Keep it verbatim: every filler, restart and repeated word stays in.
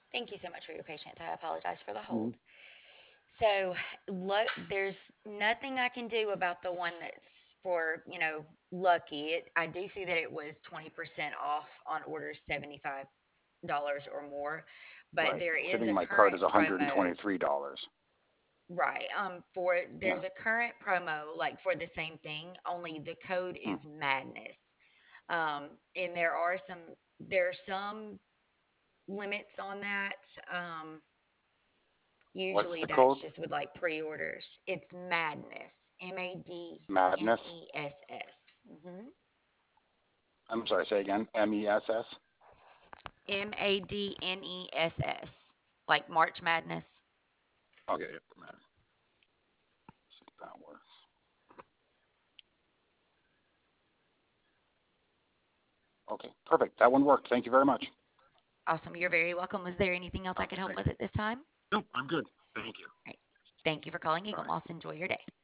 Thank you so much for your patience. I apologize for the Mhm. hold. So, look, there's nothing I can do about the one that's for, you know, Lucky. It, I do see that it was twenty percent off on orders seventy-five dollars or more, but Right. there is Fitting a my cart current is promo. one hundred twenty-three dollars. Right. Um, for Yeah. there's a current promo like for the same thing, only the code Hmm. is madness. Um, and there are some there are some limits on that. Um, What's usually the that's code? just with like pre-orders. It's madness. M A D N Madness. E S S. Mm-hmm. I'm sorry, say again. M E S S. M A D N E S S. Like March Madness. Okay, yeah, man. See if that works. Okay, perfect. That one worked. Thank you very much. Awesome. You're very welcome. Was there anything else I Okay, could help thanks. with at this time? Nope, I'm good. Thank you. All right. Thank you for calling All Eagle right. Moss. Enjoy your day.